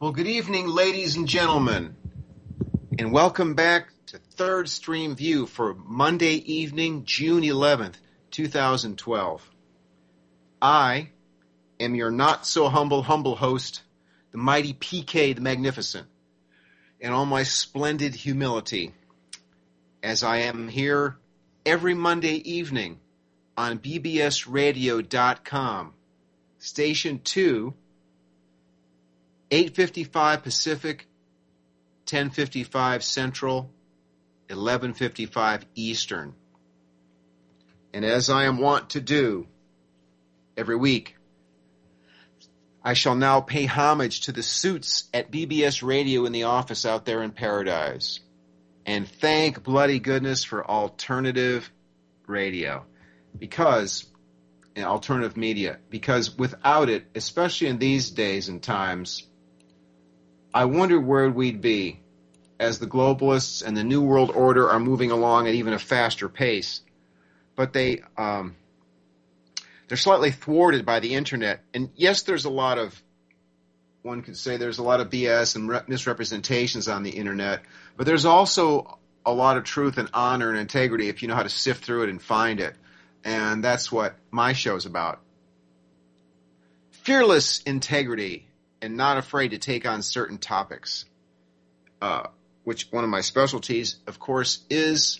Well, good evening, ladies and gentlemen, and welcome back to Third Stream View for Monday evening, June 11th, 2012. I am your not-so-humble host, the mighty PK the Magnificent, in all my splendid humility, as I am here every Monday evening on bbsradio.com, Station 2, 8:55 Pacific, 10:55 Central, 11:55 Eastern. And as I am wont to do every week, I shall now pay homage to the suits at BBS Radio in the office out there in paradise. And thank bloody goodness for alternative radio. Alternative media. Because without it, especially in these days and times, I wonder where we'd be as the globalists and the New World Order are moving along at even a faster pace. But they're slightly thwarted by the internet. And yes, there's a lot of BS and misrepresentations on the internet, but there's also a lot of truth and honor and integrity if you know how to sift through it and find it. And that's what my show's about. Fearless integrity and not afraid to take on certain topics, which one of my specialties, of course, is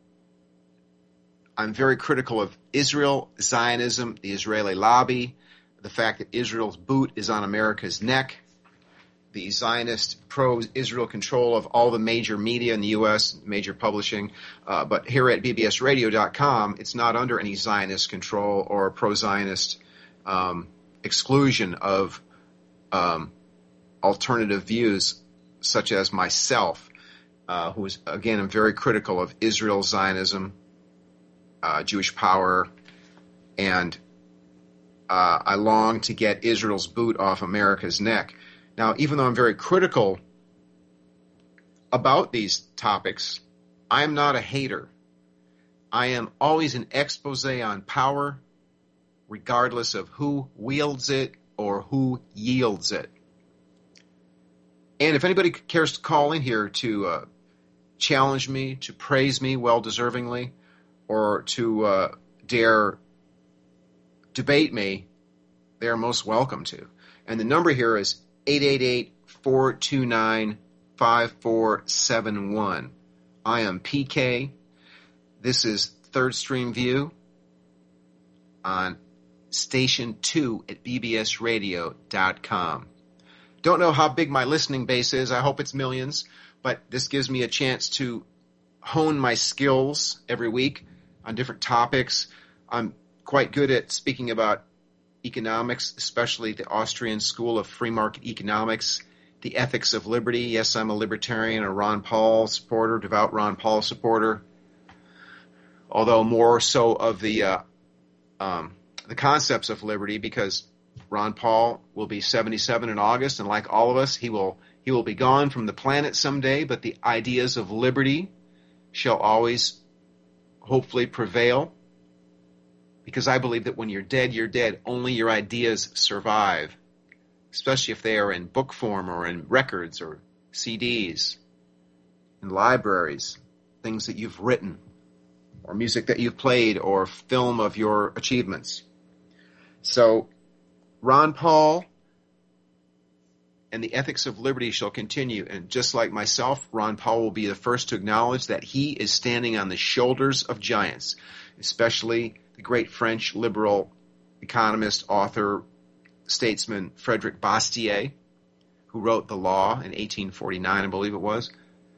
I'm very critical of Israel, Zionism, the Israeli lobby, the fact that Israel's boot is on America's neck, the Zionist pro-Israel control of all the major media in the U.S., major publishing. But here at bbsradio.com, it's not under any Zionist control or pro-Zionist exclusion of alternative views, such as myself, who is, again, I'm very critical of Israel, Zionism, Jewish power, and I long to get Israel's boot off America's neck. Now, even though I'm very critical about these topics, I am not a hater. I am always an expose on power, regardless of who wields it or who yields it. And if anybody cares to call in here to challenge me, to praise me well-deservingly, or to dare debate me, they are most welcome to. And the number here is 888-429-5471. I am PK. This is Third Stream View on Station 2 at bbsradio.com. Don't know how big my listening base is. I hope it's millions. But this gives me a chance to hone my skills every week on different topics. I'm quite good at speaking about economics, especially the Austrian School of Free Market Economics, the ethics of liberty. Yes, I'm a libertarian, a Ron Paul supporter, devout Ron Paul supporter, although more so of the concepts of liberty, because Ron Paul will be 77 in August, and like all of us, he will be gone from the planet someday, but the ideas of liberty shall always hopefully prevail. Because I believe that when you're dead, you're dead. Only your ideas survive, especially if they are in book form or in records or CDs, in libraries, things that you've written, or music that you've played, or film of your achievements. So Ron Paul and the ethics of liberty shall continue. And just like myself, Ron Paul will be the first to acknowledge that he is standing on the shoulders of giants, especially the great French liberal economist, author, statesman Frederick Bastiat, who wrote The Law in 1849, I believe it was.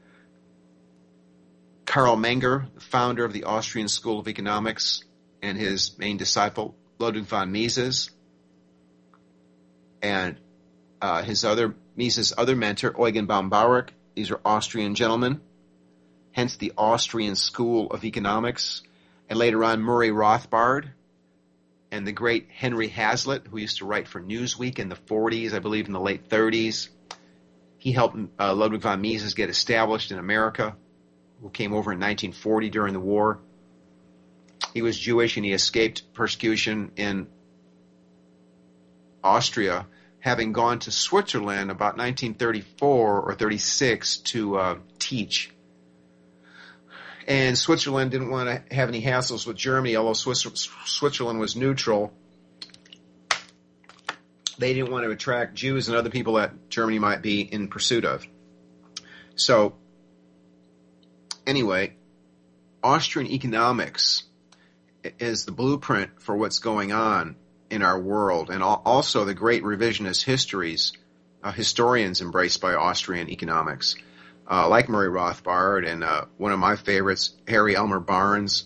Karl Menger, the founder of the Austrian School of Economics, and his main disciple, Ludwig von Mises, and Mises' other mentor, Eugen von Bauer. These are Austrian gentlemen, hence the Austrian School of Economics. And later on, Murray Rothbard and the great Henry Hazlitt, who used to write for Newsweek in the 40s, I believe in the late 30s. He helped Ludwig von Mises get established in America, who came over in 1940 during the war. He was Jewish and he escaped persecution in Austria having gone to Switzerland about 1934 or 36 to teach. And Switzerland didn't want to have any hassles with Germany, although Switzerland was neutral. They didn't want to attract Jews and other people that Germany might be in pursuit of. So, anyway, Austrian economics is the blueprint for what's going on in our world, and also the great revisionist historians embraced by Austrian economics, like Murray Rothbard and one of my favorites, Harry Elmer Barnes.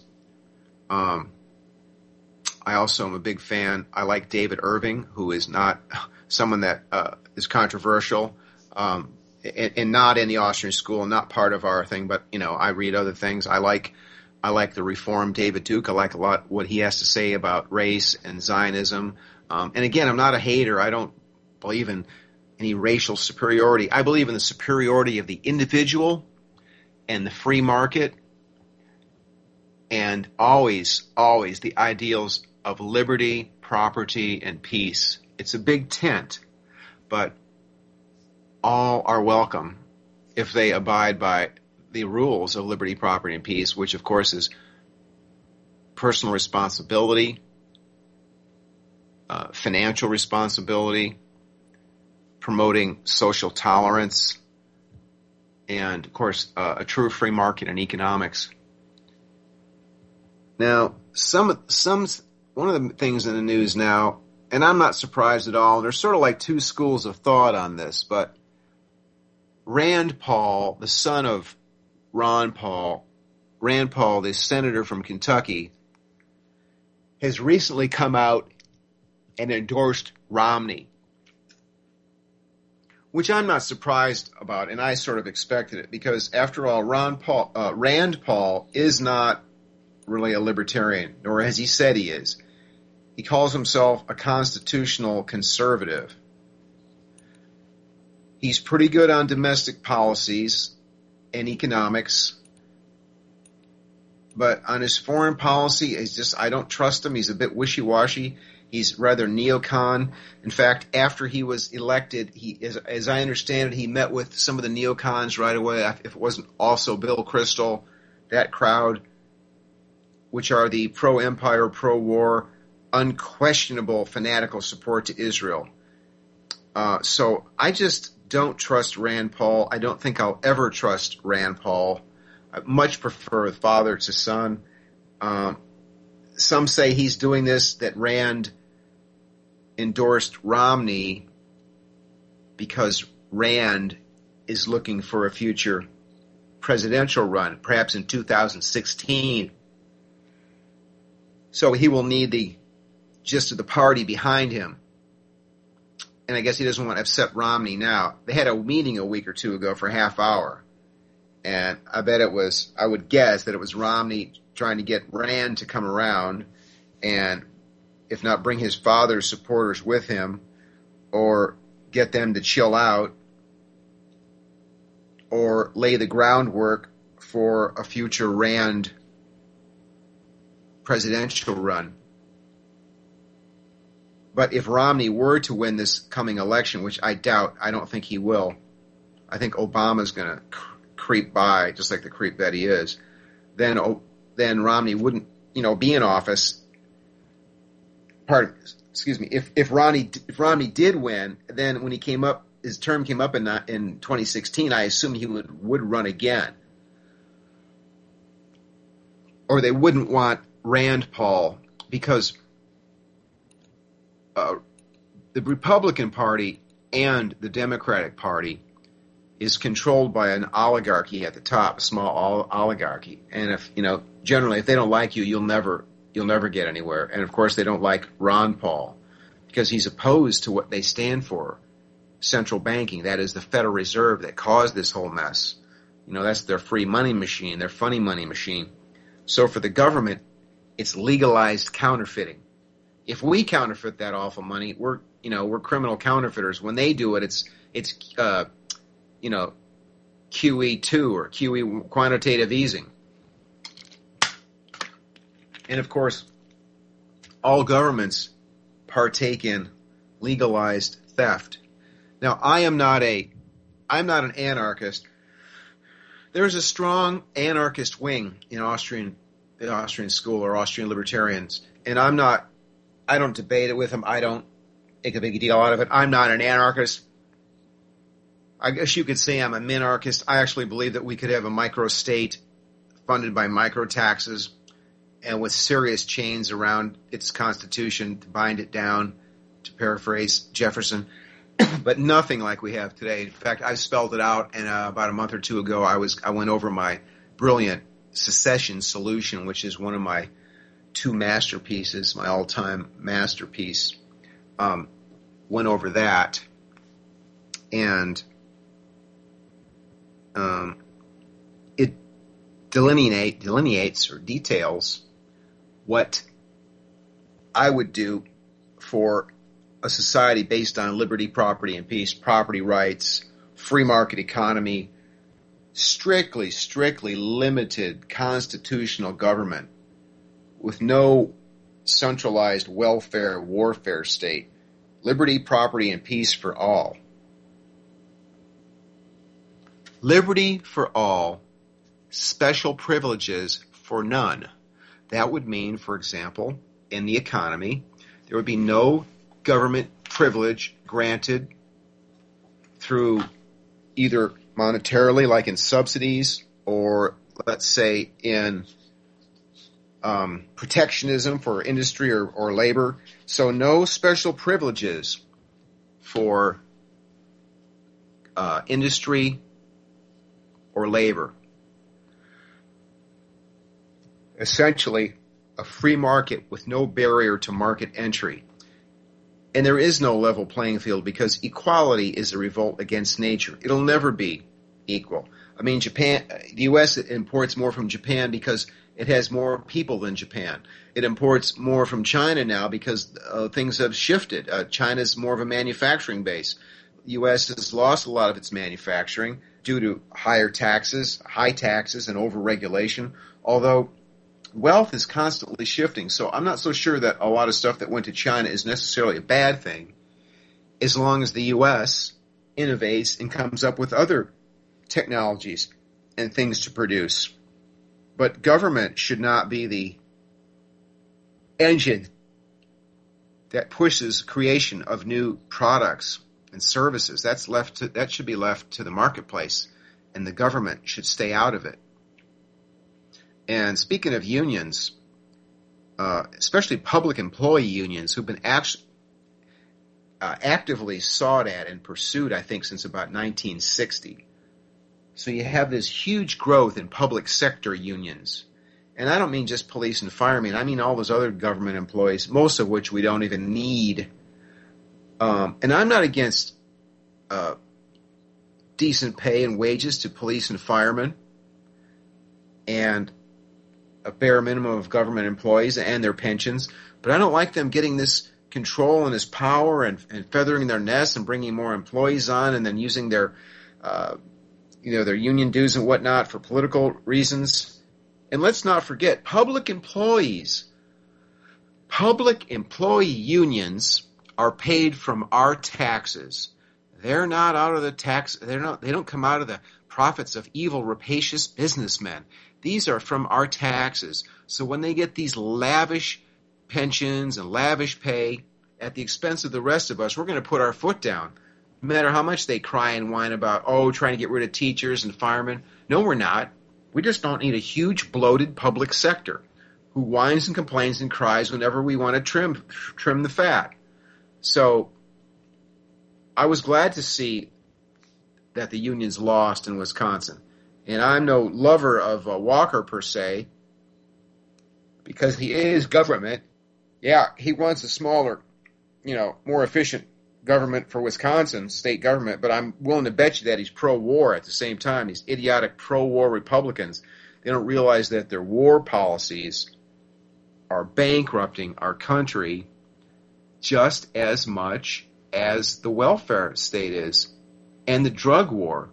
I also am a big fan. I like David Irving, who is not someone that is controversial and not in the Austrian school, not part of our thing. But I read other things. I like the Reformed David Duke. I like a lot what he has to say about race and Zionism. And again, I'm not a hater. I don't believe in any racial superiority. I believe in the superiority of the individual and the free market, and always the ideals of liberty, property, and peace. It's a big tent, but all are welcome if they abide by the rules of liberty, property, and peace, which of course is personal responsibility, financial responsibility, promoting social tolerance, and of course a true free market in economics. Now, one of the things in the news now, and I'm not surprised at all, there's sort of like two schools of thought on this, but Rand Paul, the son of Rand Paul, the senator from Kentucky, has recently come out and endorsed Romney, which I'm not surprised about, and I sort of expected it, because after all, Rand Paul is not really a libertarian, nor has he said he is. He calls himself a constitutional conservative. He's pretty good on domestic policies and economics, but on his foreign policy, I don't trust him. He's a bit wishy-washy. He's rather neocon. In fact, after he was elected, as I understand it, he met with some of the neocons right away. If it wasn't also Bill Kristol, that crowd, which are the pro-empire, pro-war, unquestionable fanatical support to Israel. So I just don't trust Rand Paul. I don't think I'll ever trust Rand Paul. I much prefer father to son. Some say he's doing this, that Rand endorsed Romney because Rand is looking for a future presidential run, perhaps in 2016. So he will need the gist of the party behind him. And I guess he doesn't want to upset Romney now. They had a meeting a week or two ago for a half hour. And I would guess that it was Romney trying to get Rand to come around and, if not bring his father's supporters with him, or get them to chill out, or lay the groundwork for a future Rand presidential run. But if Romney were to win this coming election, which I doubt, I don't think he will. I think Obama's going to creep by, just like the creep that he is. Then Romney wouldn't, be in office. If Romney did win, then when his term came up in 2016, I assume he would run again. Or they wouldn't want Rand Paul, because the Republican Party and the Democratic Party is controlled by an oligarchy at the top, a small oligarchy. And if generally, if they don't like you, you'll never get anywhere. And of course, they don't like Ron Paul because he's opposed to what they stand for, central banking. That is the Federal Reserve that caused this whole mess. That's their free money machine, their funny money machine. So for the government, it's legalized counterfeiting. If we counterfeit that awful money, we're criminal counterfeiters. When they do it, it's QE2 or QE, quantitative easing. And of course, all governments partake in legalized theft. Now, I'm not an anarchist. There's a strong anarchist wing in the Austrian school or Austrian libertarians, and I don't debate it with them. I don't make a big deal out of it. I'm not an anarchist. I guess you could say I'm a minarchist. I actually believe that we could have a micro-state funded by micro-taxes and with serious chains around its constitution to bind it down, to paraphrase Jefferson, but nothing like we have today. In fact, I spelled it out, and about a month or two ago, I went over my brilliant secession solution, which is one of my two masterpieces, my all-time masterpiece. Went over that, and it delineates or details what I would do for a society based on liberty, property, and peace, property rights, free market economy, strictly limited constitutional government with no centralized welfare warfare state, liberty, property, and peace for all. Liberty for all, special privileges for none. That would mean, for example, in the economy, there would be no government privilege granted through either monetarily, like in subsidies, or let's say in protectionism for industry or labor. So no special privileges for industry or labor. Essentially, a free market with no barrier to market entry. And there is no level playing field because equality is a revolt against nature. It'll never be equal. I mean, the U.S. imports more from Japan because it has more people than Japan. It imports more from China now because things have shifted. China's more of a manufacturing base. The U.S. has lost a lot of its manufacturing due to high taxes, and over-regulation, although wealth is constantly shifting. So I'm not so sure that a lot of stuff that went to China is necessarily a bad thing, as long as the U.S. innovates and comes up with other technologies and things to produce. But government should not be the engine that pushes creation of new products and services. That should be left to the marketplace, and the government should stay out of it. And speaking of unions, especially public employee unions, who've been actively sought at and pursued, I think, since about 1960. So you have this huge growth in public sector unions. And I don't mean just police and firemen. I mean all those other government employees, most of which we don't even need. And I'm not against decent pay and wages to police and firemen and a bare minimum of government employees and their pensions. But I don't like them getting this control and this power and feathering their nests and bringing more employees on and then using their their union dues and whatnot for political reasons. And let's not forget, public employee unions are paid from our taxes. They're not out of the tax. They don't come out of the profits of evil, rapacious businessmen. These are from our taxes. So when they get these lavish pensions and lavish pay at the expense of the rest of us, we're going to put our foot down. No matter how much they cry and whine about, trying to get rid of teachers and firemen. No, we're not. We just don't need a huge, bloated public sector who whines and complains and cries whenever we want to trim the fat. So I was glad to see that the unions lost in Wisconsin. And I'm no lover of Walker per se, because he is government. Yeah, he wants a smaller, more efficient government for Wisconsin, state government, but I'm willing to bet you that he's pro-war at the same time. These idiotic pro-war Republicans, they don't realize that their war policies are bankrupting our country just as much as the welfare state is, and the drug war.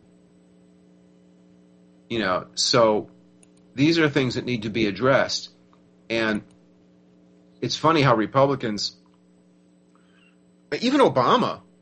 So these are things that need to be addressed. And it's funny how Republicans, even Obama,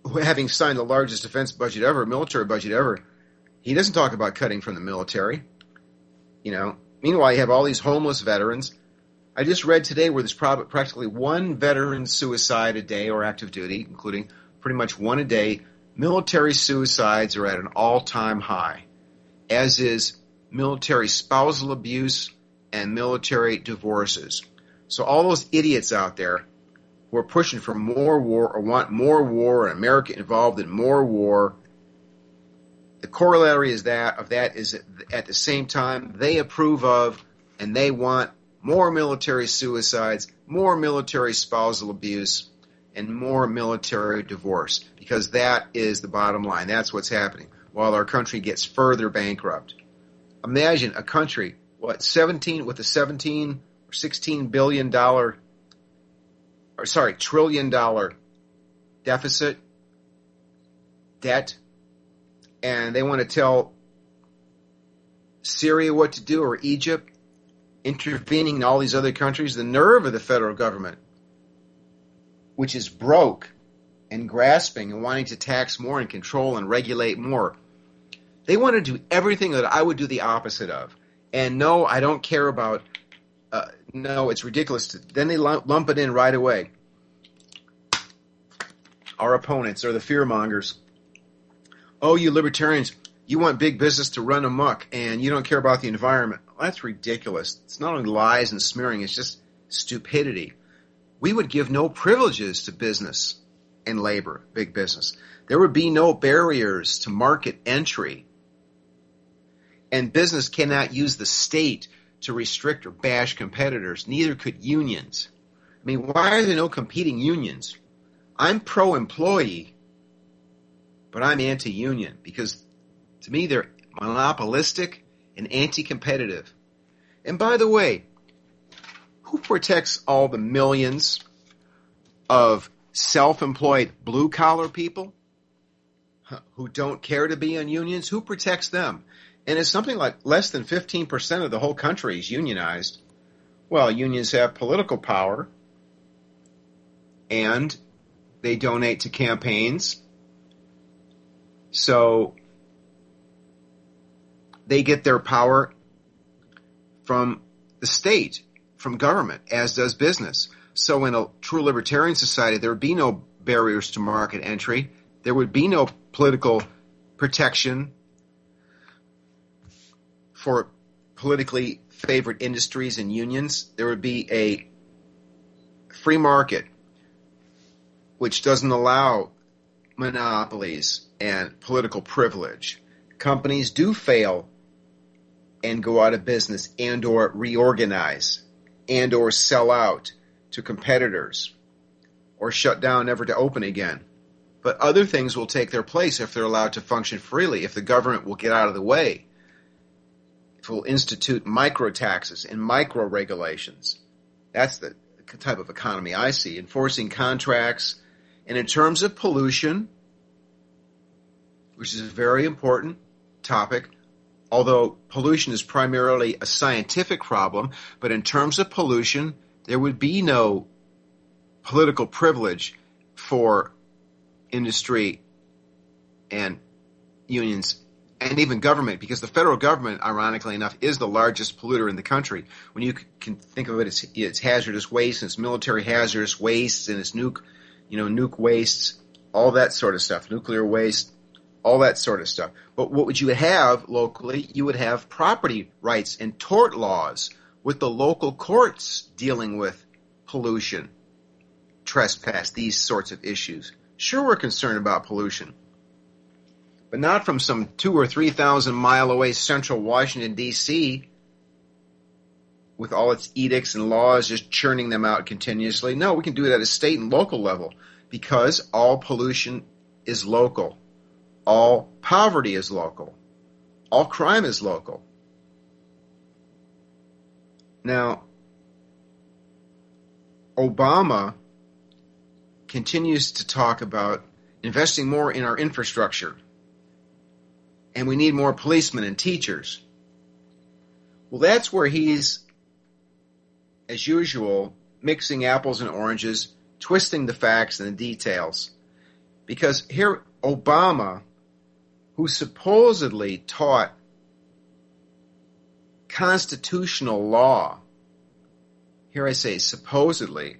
having signed the largest defense budget ever, military budget ever, he doesn't talk about cutting from the military. Meanwhile, you have all these homeless veterans. I just read today where there's practically one veteran suicide a day or active duty, including pretty much one a day. Military suicides are at an all-time high, as is military spousal abuse and military divorces. So all those idiots out there who are pushing for more war or want more war and America involved in more war, the corollary of that is at the same time they approve of and they want more military suicides, more military spousal abuse, and more military divorce, because that is the bottom line. That's what's happening while our country gets further bankrupt. Imagine a country, with a $17 or $16 billion, trillion dollar deficit, debt, and they want to tell Syria what to do or Egypt, intervening in all these other countries. The nerve of the federal government, which is broke and grasping and wanting to tax more and control and regulate more. They want to do everything that I would do the opposite of. And no, I don't care about, no, it's ridiculous. Then they lump it in right away. Our opponents are the fearmongers. Oh, you libertarians, you want big business to run amok and you don't care about the environment. Well, that's ridiculous. It's not only lies and smearing, it's just stupidity. We would give no privileges to business and labor, big business. There would be no barriers to market entry. And business cannot use the state to restrict or bash competitors. Neither could unions. I mean, why are there no competing unions? I'm pro-employee, but I'm anti-union because to me they're monopolistic and anti-competitive. And by the way, who protects all the millions of self-employed blue-collar people who don't care to be in unions? Who protects them? And it's something like less than 15% of the whole country is unionized. Well, unions have political power, and they donate to campaigns. So they get their power from the state, from government, as does business. So in a true libertarian society, there would be no barriers to market entry. There would be no political protection for politically favored industries and unions. There would be a free market which doesn't allow monopolies and political privilege. Companies do fail and go out of business and or reorganize and or sell out to competitors or shut down never to open again. But other things will take their place if they're allowed to function freely, if the government will get out of the way, if it will institute micro taxes and micro regulations. That's the type of economy I see, enforcing contracts. And in terms of pollution, which is a very important topic, although pollution is primarily a scientific problem, but in terms of pollution, there would be no political privilege for industry and unions and even government, because the federal government, ironically enough, is the largest polluter in the country. When you can think of it, it's hazardous waste, and it's military hazardous wastes, and it's nuke wastes, all that sort of stuff, nuclear waste, all that sort of stuff. But what would you have locally? You would have property rights and tort laws with the local courts dealing with pollution, trespass, these sorts of issues. Sure, we're concerned about pollution, but not from some 2,000 or 3,000 mile away central Washington, D.C., with all its edicts and laws just churning them out continuously. No, we can do it at a state and local level because all pollution is local. All poverty is local. All crime is local. Now, Obama continues to talk about investing more in our infrastructure, and we need more policemen and teachers. Well, that's where he's, as usual, mixing apples and oranges, twisting the facts and the details. Because here, Obama, who supposedly taught constitutional law, here I say supposedly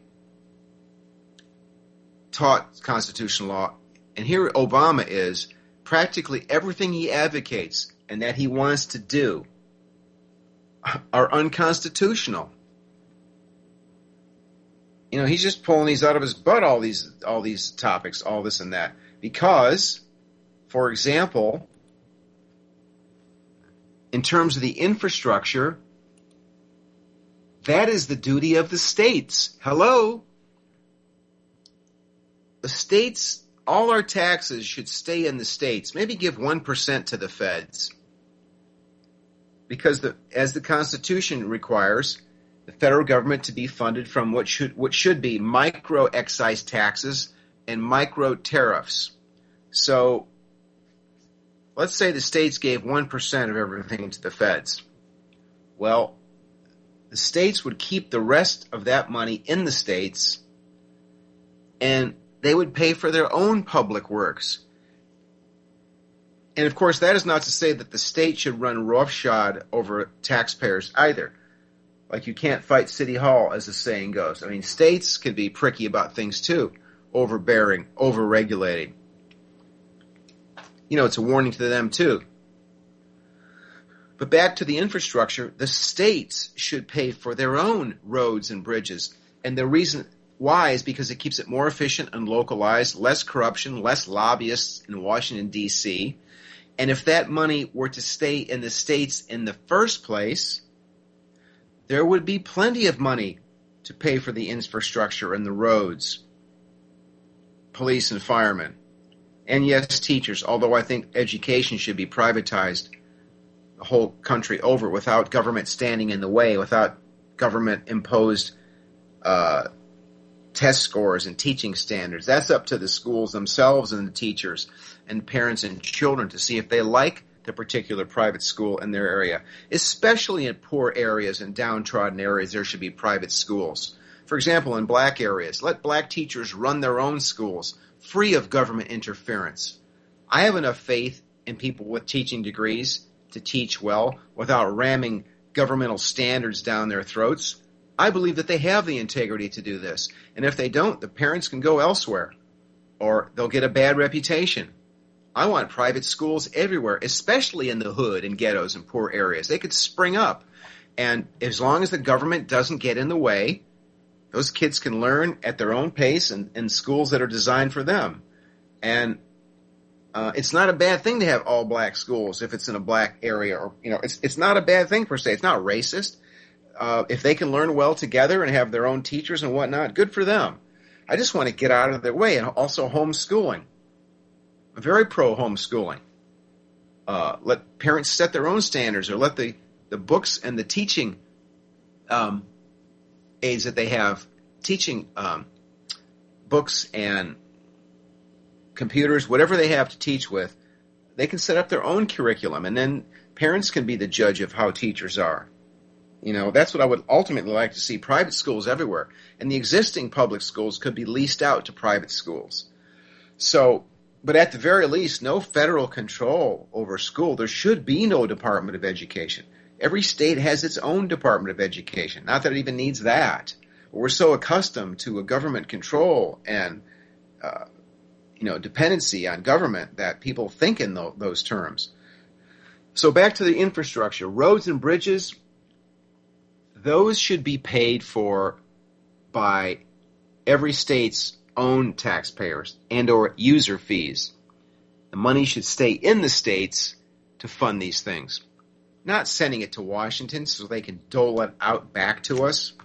taught constitutional law, and here Obama is, practically everything he advocates and that he wants to do are unconstitutional. You know, he's just pulling these out of his butt, all these topics, all this and that. Because, for example, in terms of the infrastructure, that is the duty of the states. Hello? The states, all our taxes should stay in the states. Maybe give 1% to the feds. Because as the Constitution requires, the federal government to be funded from what should be micro excise taxes and micro tariffs. So let's say the states gave 1% of everything to the feds. Well, the states would keep the rest of that money in the states, and they would pay for their own public works. And of course, that is not to say that the state should run roughshod over taxpayers either. Like, you can't fight City Hall, as the saying goes. I mean, states can be pricky about things too, overbearing, over-regulating. You know, it's a warning to them too. But back to the infrastructure, the states should pay for their own roads and bridges. And the reason why is because it keeps it more efficient and localized, less corruption, less lobbyists in Washington, D.C. And if that money were to stay in the states in the first place, there would be plenty of money to pay for the infrastructure and the roads, police and firemen, and yes, teachers, although I think education should be privatized the whole country over without government standing in the way, without government-imposed test scores and teaching standards. That's up to the schools themselves and the teachers and parents and children to see if they like the particular private school in their area. Especially in poor areas and downtrodden areas, there should be private schools. For example, in black areas, let black teachers run their own schools, free of government interference. I have enough faith in people with teaching degrees to teach well without ramming governmental standards down their throats. I believe that they have the integrity to do this. And if they don't, the parents can go elsewhere, or they'll get a bad reputation. I want private schools everywhere, especially in the hood and ghettos and poor areas. They could spring up. And as long as the government doesn't get in the way, those kids can learn at their own pace in schools that are designed for them. And it's not a bad thing to have all black schools if it's in a black area, or it's not a bad thing per se. It's not racist. If they can learn well together and have their own teachers and whatnot, good for them. I just want to get out of their way. And also homeschooling. I'm very pro homeschooling. Let parents set their own standards, or let the books and the teaching aids that they have, teaching books and computers, whatever they have to teach with, they can set up their own curriculum, and then parents can be the judge of how teachers are. That's what I would ultimately like to see, private schools everywhere. And the existing public schools could be leased out to private schools. But at the very least, no federal control over school. There should be no Department of Education. Every state has its own Department of Education. Not that it even needs that. We're so accustomed to a government control and dependency on government that people think in those terms. So back to the infrastructure. Roads and bridges, those should be paid for by every state's own taxpayers and or user fees. The money should stay in the states to fund these things, not sending it to Washington so they can dole it out back to us.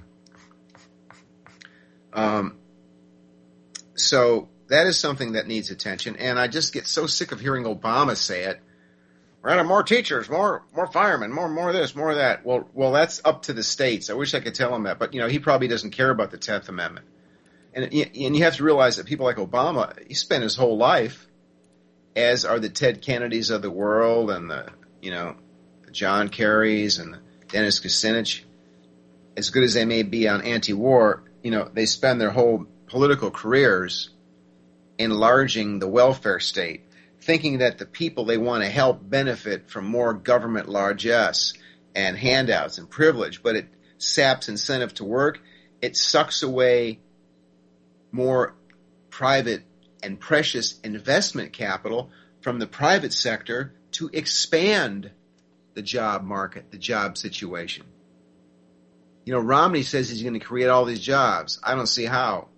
So that is something that needs attention, and I just get so sick of hearing Obama say it. We're out of more teachers, more firemen, more this, more that. Well, that's up to the states. I wish I could tell him that, but he probably doesn't care about the 10th Amendment. And you have to realize that people like Obama, he spent his whole life, as are the Ted Kennedys of the world and the John Kerrys and the Dennis Kucinich, as good as they may be on anti-war, they spend their whole political careers enlarging the welfare state, thinking that the people they want to help benefit from more government largesse and handouts and privilege, but it saps incentive to work. It sucks away more private and precious investment capital from the private sector to expand the job market, the job situation. You know, Romney says he's going to create all these jobs. I don't see how.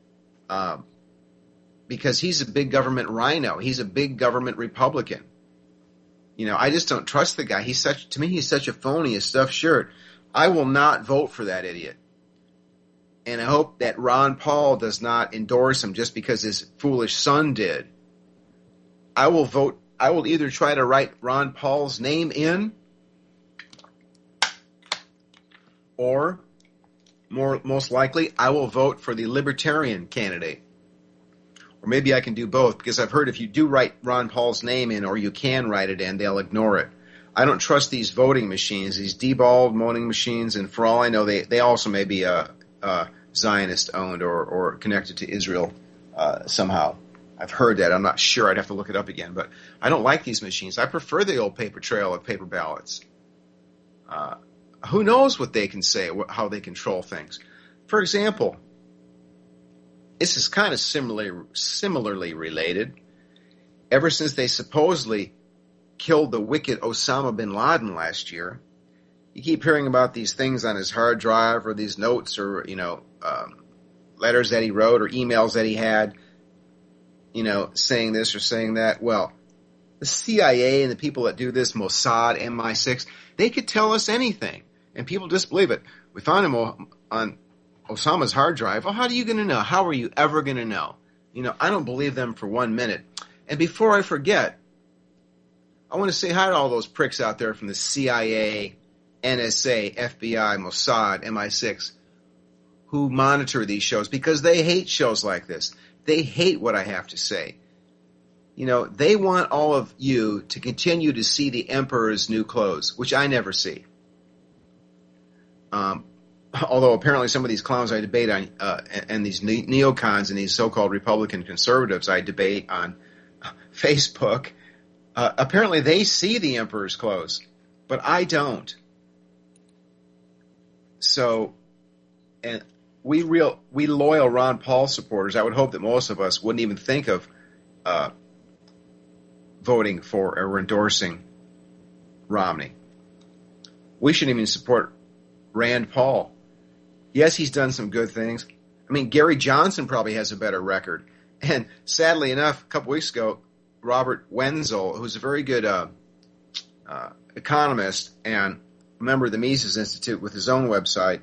Because he's a big government rhino. He's a big government Republican. You know, I just don't trust the guy. To me, he's such a phony, a stuffed shirt. I will not vote for that idiot. And I hope that Ron Paul does not endorse him just because his foolish son did. I will either try to write Ron Paul's name in, or most likely, I will vote for the Libertarian candidate. Or maybe I can do both, because I've heard if you do write Ron Paul's name in, or you can write it in, they'll ignore it. I don't trust these voting machines, these Diebold voting machines, and for all I know, they also may be Zionist-owned or connected to Israel somehow. I've heard that. I'm not sure. I'd have to look it up again. But I don't like these machines. I prefer the old paper trail of paper ballots. Who knows what they can say, how they control things. For example, this is kind of similarly related. Ever since they supposedly killed the wicked Osama bin Laden last year, you keep hearing about these things on his hard drive, or these notes, or letters that he wrote, or emails that he had, saying this or saying that. Well, the CIA and the people that do this, Mossad, MI6, they could tell us anything, and people disbelieve it. We found him on Osama's hard drive. Well, how are you going to know? How are you ever going to know? I don't believe them for 1 minute. And before I forget, I want to say hi to all those pricks out there from the CIA, NSA, FBI, Mossad, MI6, who monitor these shows, because they hate shows like this. They hate what I have to say. They want all of you to continue to see the emperor's new clothes, which I never see. Although apparently some of these clowns I debate on, and these neocons and these so-called Republican conservatives I debate on Facebook, apparently they see the emperor's clothes, but I don't. So, and we loyal Ron Paul supporters, I would hope that most of us wouldn't even think of voting for or endorsing Romney. We shouldn't even support Rand Paul. Yes, he's done some good things. I mean, Gary Johnson probably has a better record. And sadly enough, a couple weeks ago, Robert Wenzel, who's a very good economist and a member of the Mises Institute with his own website,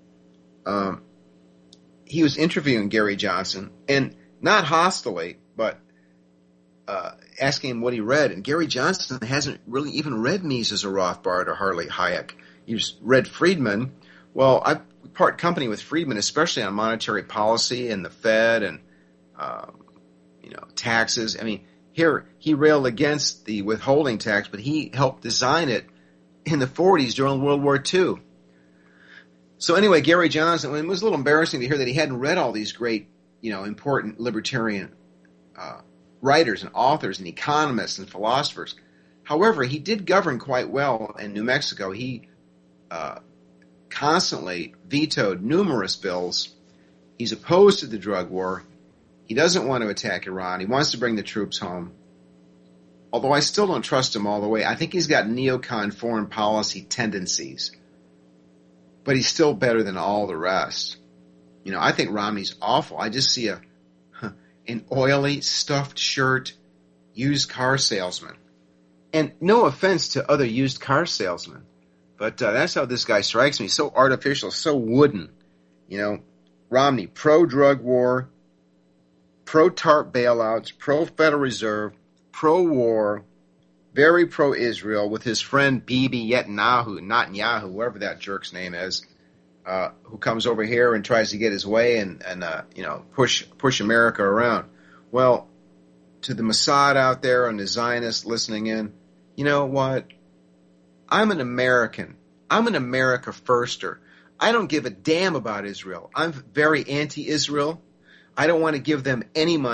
he was interviewing Gary Johnson, and not hostilely, but asking him what he read. And Gary Johnson hasn't really even read Mises or Rothbard or Harley Hayek. He's read Friedman. Well, I part company with Friedman, especially on monetary policy and the Fed and taxes. I mean, here he railed against the withholding tax, but he helped design it in the 40s during World War II. So anyway, Gary Johnson, it was a little embarrassing to hear that he hadn't read all these great, important libertarian writers and authors and economists and philosophers. However, he did govern quite well in New Mexico. He constantly vetoed numerous bills. He's opposed to the drug war. He doesn't want to attack Iran. He wants to bring the troops home. Although I still don't trust him all the way. I think he's got neocon foreign policy tendencies. But he's still better than all the rest. I think Romney's awful. I just see an oily, stuffed shirt, used car salesman. And no offense to other used car salesmen, but that's how this guy strikes me. So artificial, so wooden. Romney, pro-drug war, pro-TARP bailouts, pro-Federal Reserve, pro-war, very pro-Israel, with his friend Bibi Netanyahu, whoever that jerk's name is, who comes over here and tries to get his way and push America around. Well, to the Mossad out there and the Zionists listening in, you know what? I'm an American. I'm an America firster. I don't give a damn about Israel. I'm very anti-Israel. I don't want to give them any money.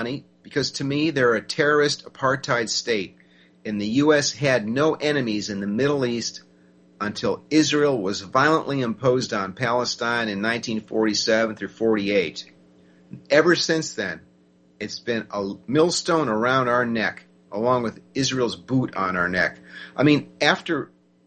because to me they're a terrorist apartheid state, and the U.S. had no enemies in the Middle East until Israel was violently imposed on Palestine in 1947 through 48. Ever since then, it's been a millstone around our neck, along with Israel's boot on our neck. I mean, after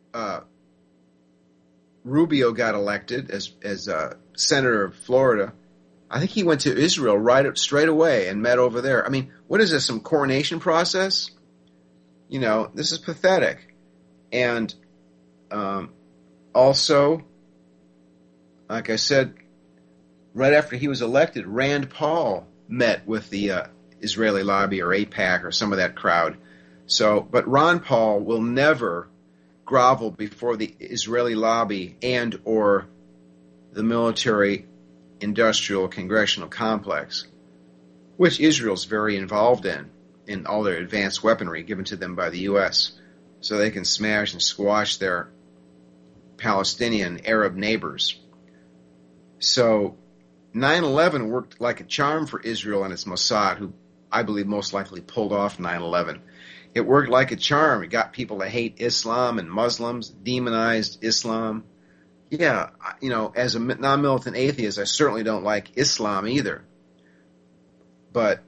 Rubio got elected as senator of Florida, I think he went to Israel straight away and met over there. I mean, what is this, some coronation process? You know, this is pathetic. And also, like I said, right after he was elected, Rand Paul met with the Israeli lobby or AIPAC or some of that crowd. So, but Ron Paul will never grovel before the Israeli lobby and or the military industrial congressional complex, which Israel's very involved in all their advanced weaponry given to them by the U.S., so they can smash and squash their Palestinian Arab neighbors. So 9/11 worked like a charm for Israel and its Mossad, who I believe most likely pulled off 9/11. It worked like a charm. It got people to hate Islam and Muslims, demonized Islam. Yeah, you know, as a non-militant atheist, I certainly don't like Islam either. But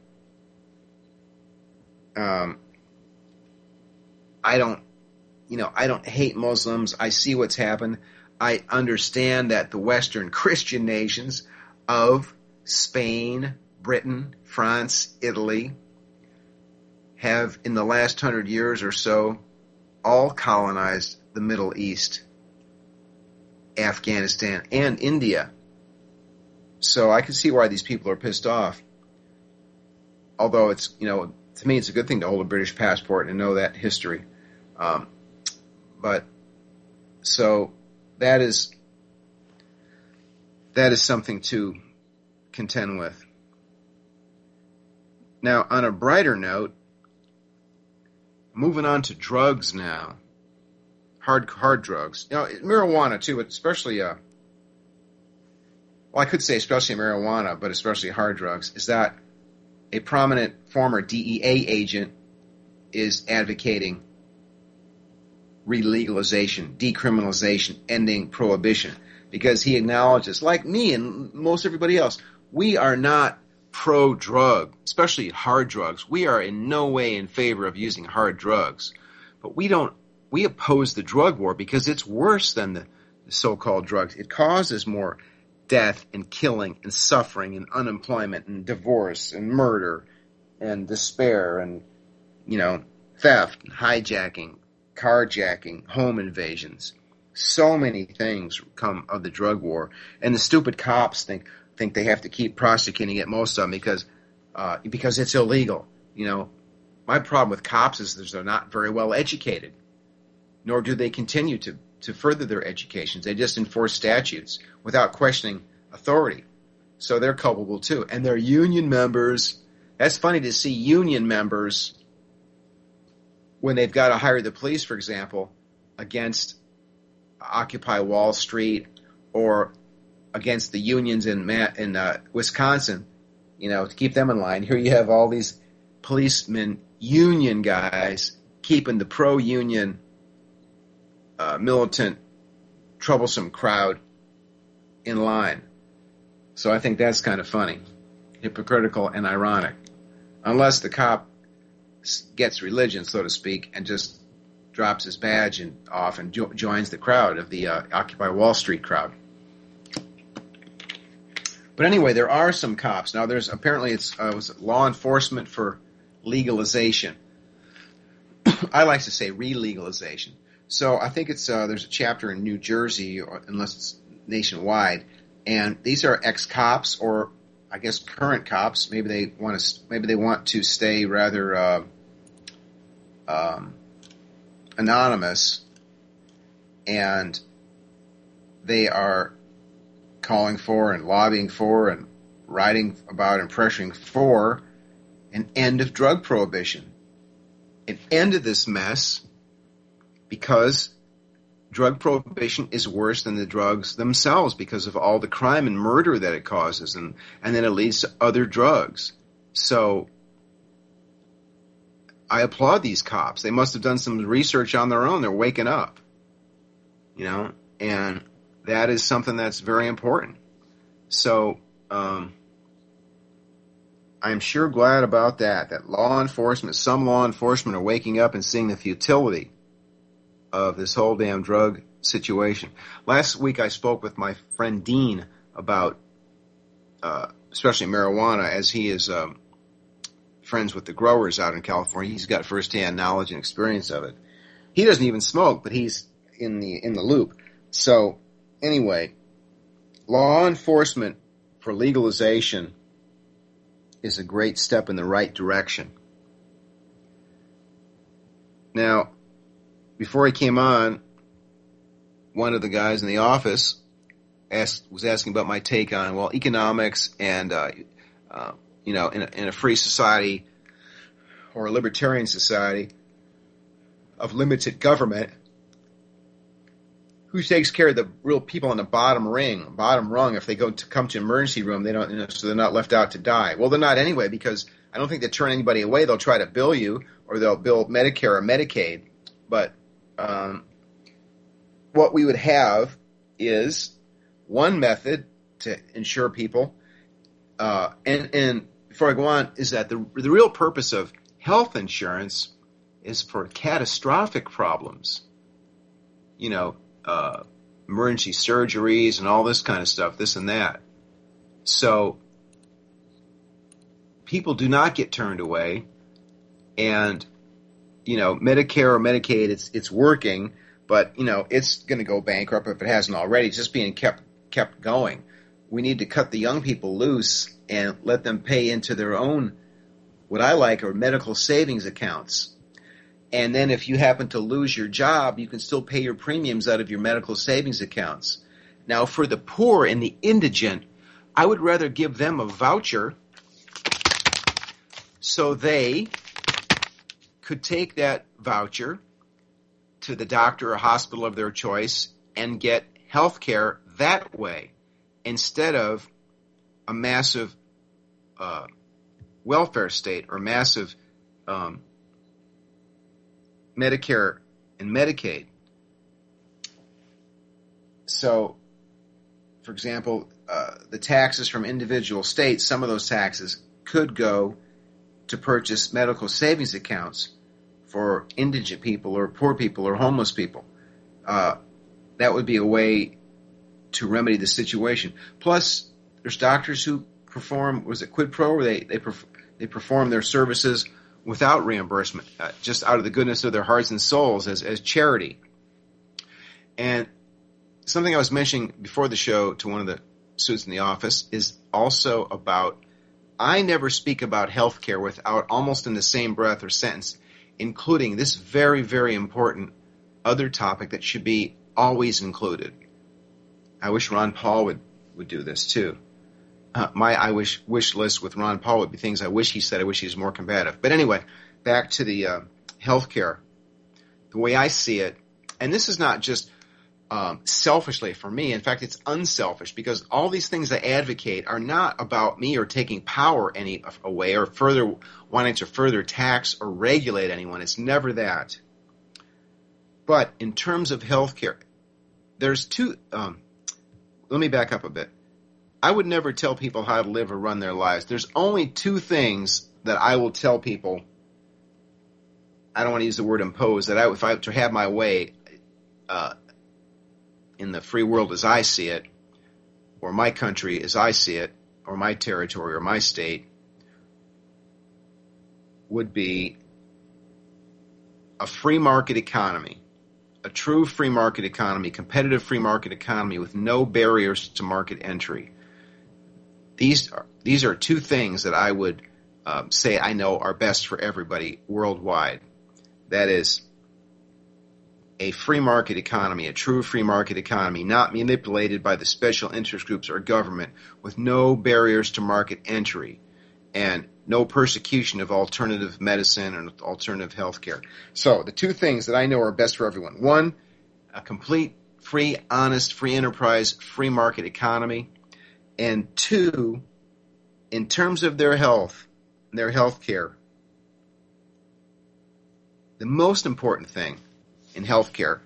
I don't hate Muslims. I see what's happened. I understand that the Western Christian nations of Spain, Britain, France, Italy have, in the last 100 years or so, all colonized the Middle East, Afghanistan, and India. So I can see why these people are pissed off. Although it's, you know, to me it's a good thing to hold a British passport and know that history. But so that is something to contend with. Now, on a brighter note, moving on to drugs now, hard drugs. You know, marijuana too, but especially well, I could say especially marijuana, but especially hard drugs. Is that a prominent former DEA agent is advocating relegalization, decriminalization, ending prohibition, because he acknowledges, like me and most everybody else, we are not pro-drug, especially hard drugs. We are in no way in favor of using hard drugs, but we oppose the drug war because it's worse than the so-called drugs. It causes more death and killing and suffering and unemployment and divorce and murder and despair and, you know, theft and hijacking, carjacking, home invasions. So many things come of the drug war, and the stupid cops think they have to keep prosecuting it, most of them, because it's illegal. You know, my problem with cops is they're not very well educated, nor do they continue to further their educations. They just enforce statutes without questioning authority. So they're culpable too. And they're union members. That's funny to see union members when they've got to hire the police, for example, against Occupy Wall Street or against the unions in Wisconsin, you know, to keep them in line. Here you have all these policemen, union guys, keeping the pro-union, militant, troublesome crowd in line. So I think that's kind of funny, hypocritical and ironic. Unless the cop gets religion, so to speak, and just drops his badge and off and joins the crowd of the Occupy Wall Street crowd. But anyway, there are some cops. Now, there's apparently it was law enforcement for legalization. I like to say re-legalization. So I think it's there's a chapter in New Jersey, unless it's nationwide, and these are ex-cops or I guess current cops. Maybe they want to stay rather anonymous, and they are calling for and lobbying for and writing about and pressuring for an end of drug prohibition, an end of this mess, because drug prohibition is worse than the drugs themselves because of all the crime and murder that it causes, and then it leads to other drugs. So I applaud these cops. They must have done some research on their own. They're waking up, and that is something that's very important. So I'm sure glad about that some law enforcement are waking up and seeing the futility of this whole damn drug situation. Last week I spoke with my friend Dean about especially marijuana, as he is friends with the growers out in California. He's got firsthand knowledge and experience of it. He doesn't even smoke, but he's in the loop. So anyway, law enforcement for legalization is a great step in the right direction. Now, before I came on, one of the guys in the office was asking about my take on, economics and, in a free society or a libertarian society of limited government, who takes care of the real people on the bottom rung? If they come to emergency room, they don't, so they're not left out to die. Well, they're not anyway, because I don't think they turn anybody away. They'll try to bill you, or they'll bill Medicare or Medicaid. But what we would have is one method to insure people, and before I go on, is that the real purpose of health insurance is for catastrophic problems. Emergency surgeries and all this kind of stuff, this and that. So people do not get turned away, and Medicare or Medicaid, it's working, but it's going to go bankrupt if it hasn't already. It's just being kept going. We need to cut the young people loose and let them pay into their own, what I like are medical savings accounts. And then if you happen to lose your job, you can still pay your premiums out of your medical savings accounts. Now, for the poor and the indigent, I would rather give them a voucher so they could take that voucher to the doctor or hospital of their choice and get health care that way, instead of a massive welfare state or massive Medicare and Medicaid. So, for example, the taxes from individual states, some of those taxes could go to purchase medical savings accounts for indigent people or poor people or homeless people. That would be a way to remedy the situation. Plus, there's doctors who perform, was it quid pro, where they perform their services without reimbursement, just out of the goodness of their hearts and souls as charity. And something I was mentioning before the show to one of the suits in the office is also about, I never speak about healthcare without, almost in the same breath or sentence, including this very, very important other topic that should be always included. I wish Ron Paul would do this too. My wish list with Ron Paul would be things I wish he said. I wish he was more combative. But anyway, back to the healthcare. The way I see it, and this is not just selfishly for me. In fact, it's unselfish, because all these things I advocate are not about me or taking power any away or further wanting to further tax or regulate anyone. It's never that. But in terms of healthcare, there's two. Let me back up a bit. I would never tell people how to live or run their lives. There's only two things that I will tell people. I don't want to use the word impose, that if I were to have my way in the free world as I see it, or my country as I see it, or my territory or my state, would be a free market economy, a true free market economy, competitive free market economy with no barriers to market entry. These are two things that I would say I know are best for everybody worldwide. That is a free market economy, a true free market economy, not manipulated by the special interest groups or government, with no barriers to market entry and no persecution of alternative medicine and alternative health care. So the two things that I know are best for everyone. One, a complete, free, honest, free enterprise, free market economy. And two, in terms of their health, their health care, the most important thing in healthcare,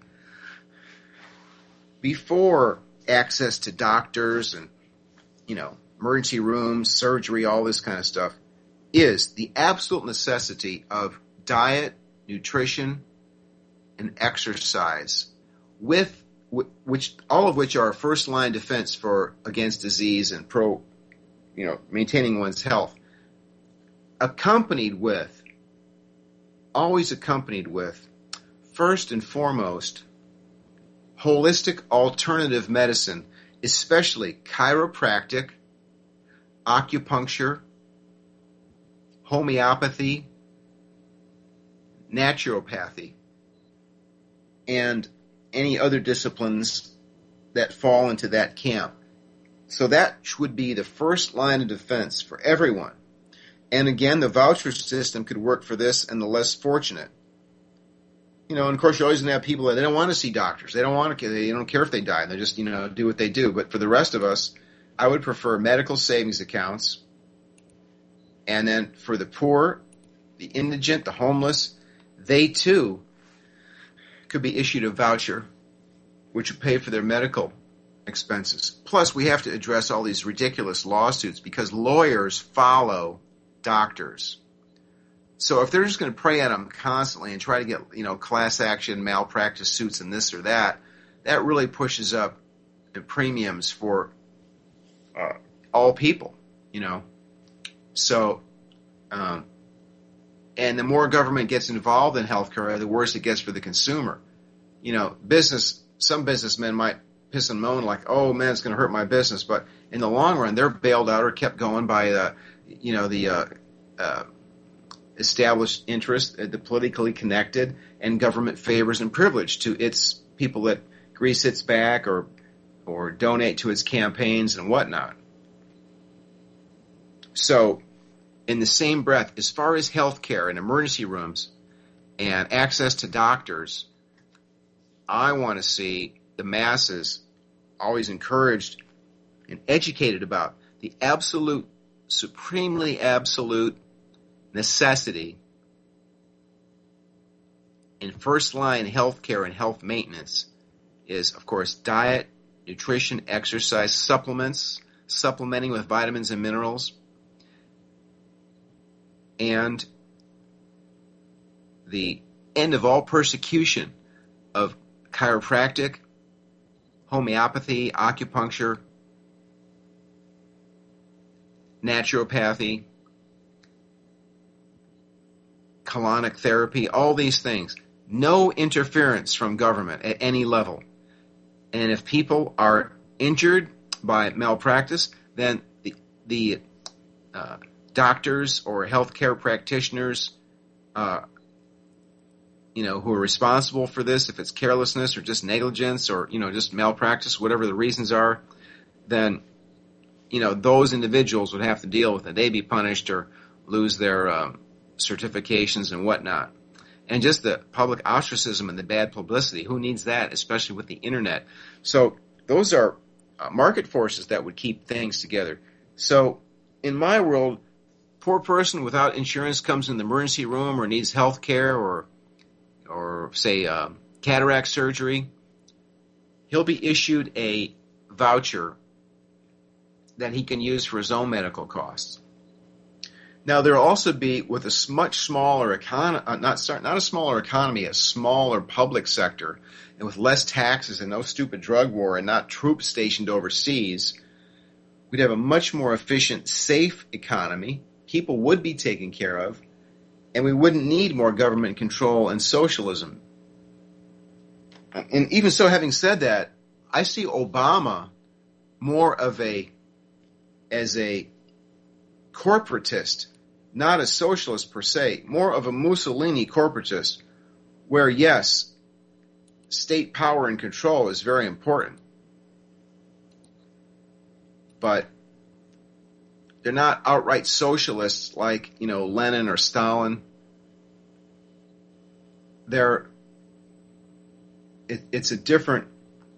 before access to doctors and, emergency rooms, surgery, all this kind of stuff, is the absolute necessity of diet, nutrition, and exercise, which all of which are a first line defense against disease and maintaining one's health, always accompanied with, first and foremost, holistic alternative medicine, especially chiropractic, acupuncture, homeopathy, naturopathy, and any other disciplines that fall into that camp. So that would be the first line of defense for everyone. And again, the voucher system could work for this and the less fortunate. And of course you're always going to have people that they don't want to see doctors. They don't care if they die. They just, do what they do. But for the rest of us, I would prefer medical savings accounts. And then for the poor, the indigent, the homeless, they too could be issued a voucher which would pay for their medical expenses. Plus, we have to address all these ridiculous lawsuits because lawyers follow doctors. So if they're just going to prey on them constantly and try to get, class action malpractice suits and this or that, that really pushes up the premiums for all people, So, and the more government gets involved in healthcare, the worse it gets for the consumer. Some businessmen might piss and moan like, oh man, it's going to hurt my business. But in the long run, they're bailed out or kept going by the established interest, the politically connected, and government favors and privilege to its people that grease its back or donate to its campaigns and whatnot. So, in the same breath, as far as health care and emergency rooms and access to doctors, I want to see the masses always encouraged and educated about the absolute, supremely absolute necessity in first-line health care and health maintenance is, of course, diet, nutrition, exercise, supplementing with vitamins and minerals, and the end of all persecution of chiropractic, homeopathy, acupuncture, naturopathy, colonic therapy, all these things. No interference from government at any level. And if people are injured by malpractice, then the doctors or healthcare practitioners, who are responsible for this, if it's carelessness or just negligence or, just malpractice, whatever the reasons are, then, those individuals would have to deal with it. They'd be punished or lose their certifications and whatnot. And just the public ostracism and the bad publicity, who needs that, especially with the internet? So those are market forces that would keep things together. So in my world, poor person without insurance comes in the emergency room or needs health care or say cataract surgery, he'll be issued a voucher that he can use for his own medical costs. Now, there will also be, with a much smaller economy, not a smaller economy, a smaller public sector, and with less taxes and no stupid drug war and not troops stationed overseas, we'd have a much more efficient, safe economy. People would be taken care of, and we wouldn't need more government control and socialism. And even so, having said that, I see Obama more as a corporatist, not a socialist per se, more of a Mussolini corporatist, where yes, state power and control is very important, but they're not outright socialists like, Lenin or Stalin. It's a different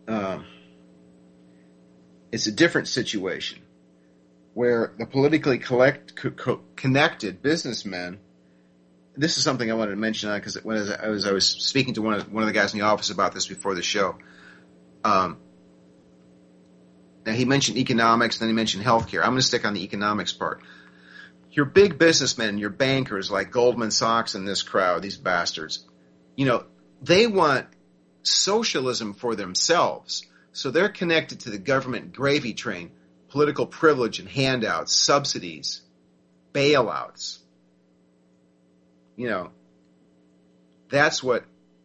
situation where the politically connected businessmen, this is something I wanted to mention because when I was speaking to one of the guys in the office about this before the show. Now he mentioned economics, then he mentioned healthcare. I'm going to stick on the economics part. Your big businessmen, your bankers like Goldman Sachs and this crowd, these bastards, they want socialism for themselves. So they're connected to the government gravy train, political privilege and handouts, subsidies, bailouts. That's what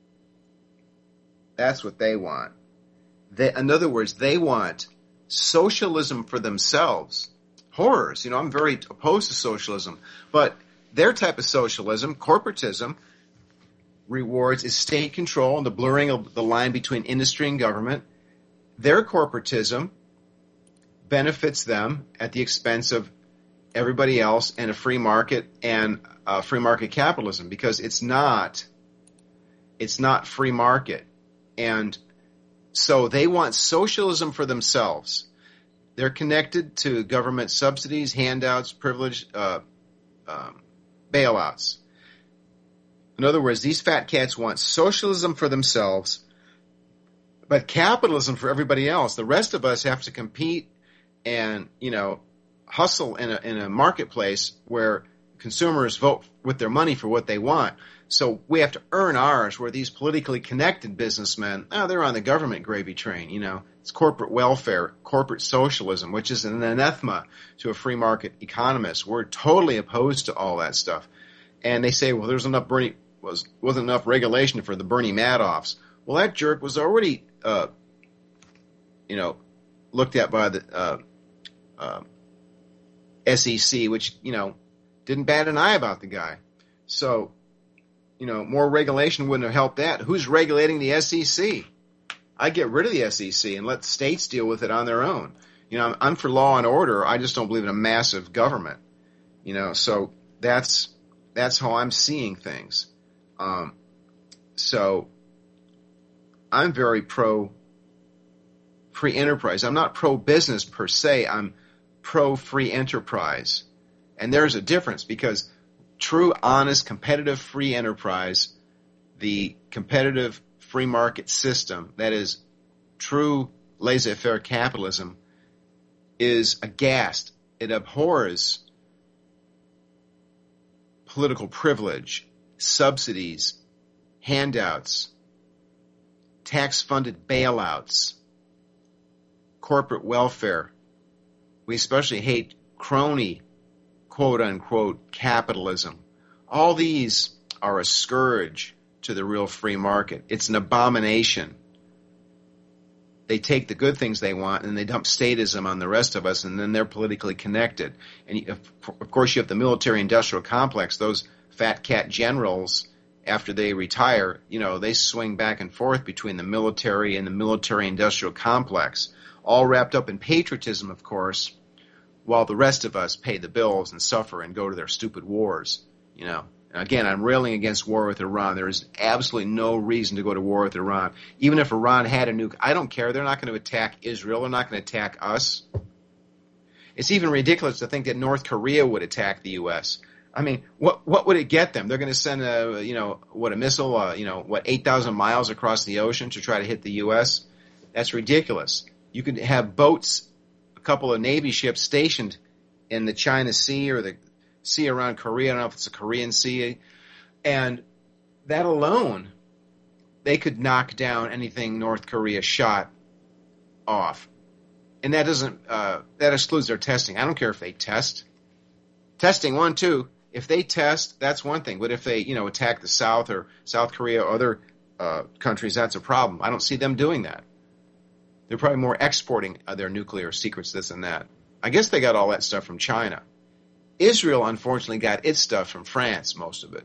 they want. In other words, they want socialism for themselves. Horrors. I'm very opposed to socialism, but their type of socialism, corporatism, rewards is state control and the blurring of the line between industry and government. Their corporatism benefits them at the expense of everybody else and a free market and free market capitalism, because it's not free market. And so they want socialism for themselves. They're connected to government subsidies, handouts, privilege, bailouts. In other words, these fat cats want socialism for themselves, but capitalism for everybody else. The rest of us have to compete and, hustle in a marketplace where consumers vote with their money for what they want. So we have to earn ours, where these politically connected businessmen, they're on the government gravy train, It's corporate welfare, corporate socialism, which is an anathema to a free market economist. We're totally opposed to all that stuff. And they say, well, there's wasn't enough regulation for the Bernie Madoffs. Well, that jerk was already, looked at by the SEC, which, didn't bat an eye about the guy. So, more regulation wouldn't have helped that. Who's regulating the SEC? I get rid of the SEC and let states deal with it on their own. I'm for law and order. I just don't believe in a massive government. So that's how I'm seeing things. So I'm very pro free enterprise. I'm not pro business per se. I'm pro free enterprise. And there's a difference, because true, honest, competitive free enterprise, the competitive free market system, that is true laissez-faire capitalism, is aghast. It abhors political privilege, subsidies, handouts, tax-funded bailouts, corporate welfare. We especially hate crony, quote-unquote, capitalism. All these are a scourge to the real free market. It's an abomination. They take the good things they want and they dump statism on the rest of us, and then they're politically connected. And of course you have the military-industrial complex. Those fat cat generals, after they retire, they swing back and forth between the military and the military-industrial complex, all wrapped up in patriotism, of course, while the rest of us pay the bills and suffer and go to their stupid wars. And again, I'm railing against war with Iran. There is absolutely no reason to go to war with Iran. Even if Iran had a nuke, I don't care. They're not going to attack Israel. They're not going to attack us. It's even ridiculous to think that North Korea would attack the U.S. I mean, what would it get them? They're going to send a missile, 8,000 miles across the ocean to try to hit the U.S.? That's ridiculous. You could have boats, a couple of Navy ships stationed in the China Sea or the sea around Korea. I don't know if it's the Korean Sea. And that alone, they could knock down anything North Korea shot off. And that that excludes their testing. I don't care if they test. Testing, 1, 2. If they test, that's one thing. But if they, attack the South or South Korea or other countries, that's a problem. I don't see them doing that. They're probably more exporting their nuclear secrets, this and that. I guess they got all that stuff from China. Israel, unfortunately, got its stuff from France, most of it.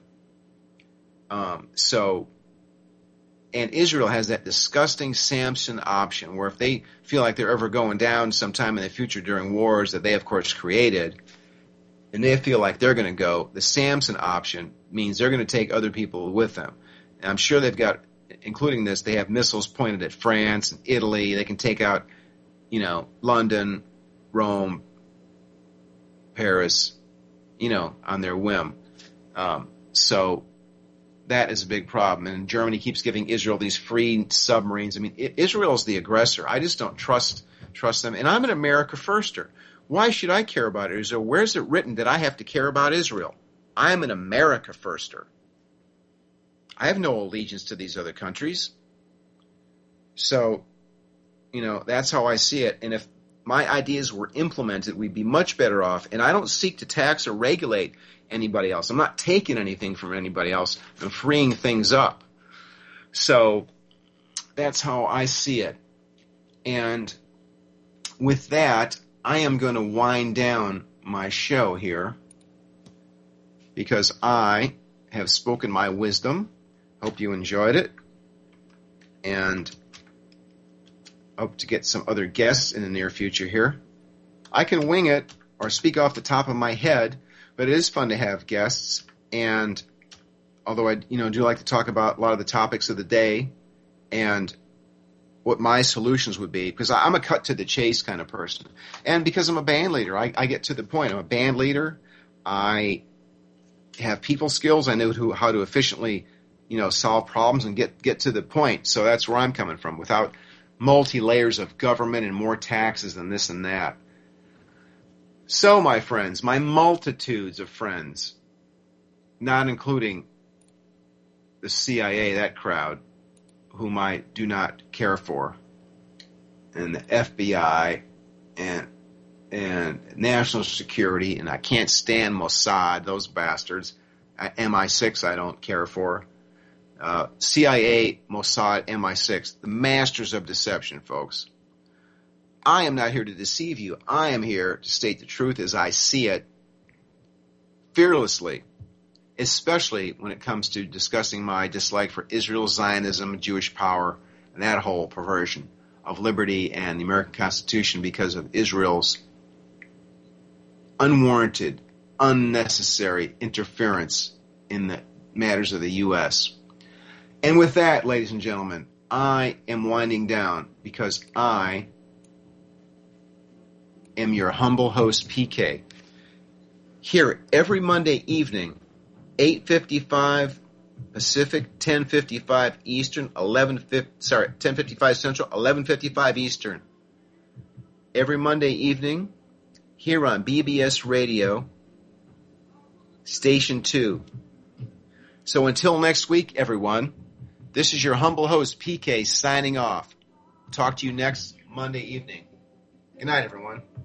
And Israel has that disgusting Samson option, where if they feel like they're ever going down sometime in the future during wars that they, of course, created, and they feel like they're going to go, the Samson option means they're going to take other people with them. And I'm sure they've got, including this, they have missiles pointed at France and Italy. They can take out, London, Rome, Paris, on their whim. So that is a big problem. And Germany keeps giving Israel these free submarines. I mean, Israel is the aggressor. I just don't trust them. And I'm an America firster. Why should I care about Israel? Where's it written that I have to care about Israel? I am an America firster. I have no allegiance to these other countries. So, that's how I see it. And if my ideas were implemented, we'd be much better off. And I don't seek to tax or regulate anybody else. I'm not taking anything from anybody else. I'm freeing things up. So that's how I see it. And with that, I am going to wind down my show here because I have spoken my wisdom. Hope you enjoyed it. And hope to get some other guests in the near future here. I can wing it or speak off the top of my head, but it is fun to have guests. And although I do like to talk about a lot of the topics of the day and what my solutions would be, because I'm a cut to the chase kind of person. And because I'm a band leader, I get to the point. I'm a band leader. I have people skills. I know how to efficiently solve problems and get to the point. So that's where I'm coming from, without multi-layers of government and more taxes and this and that. So, my friends, my multitudes of friends, not including the CIA, that crowd, whom I do not care for, and the FBI, and National Security, and I can't stand Mossad, those bastards. MI6 I don't care for. CIA, Mossad, MI6, the masters of deception, folks. I am not here to deceive you. I am here to state the truth as I see it, fearlessly, especially when it comes to discussing my dislike for Israel, Zionism, Jewish power, and that whole perversion of liberty and the American Constitution because of Israel's unwarranted, unnecessary interference in the matters of the U.S. And with that, ladies and gentlemen, I am winding down because I am your humble host, PK. Here every Monday evening, 8:55 Pacific, 10:55 Eastern, 10:55 Central, 11:55 Eastern. Every Monday evening, here on BBS Radio, Station 2. So until next week, everyone, this is your humble host, PK, signing off. Talk to you next Monday evening. Good night, everyone.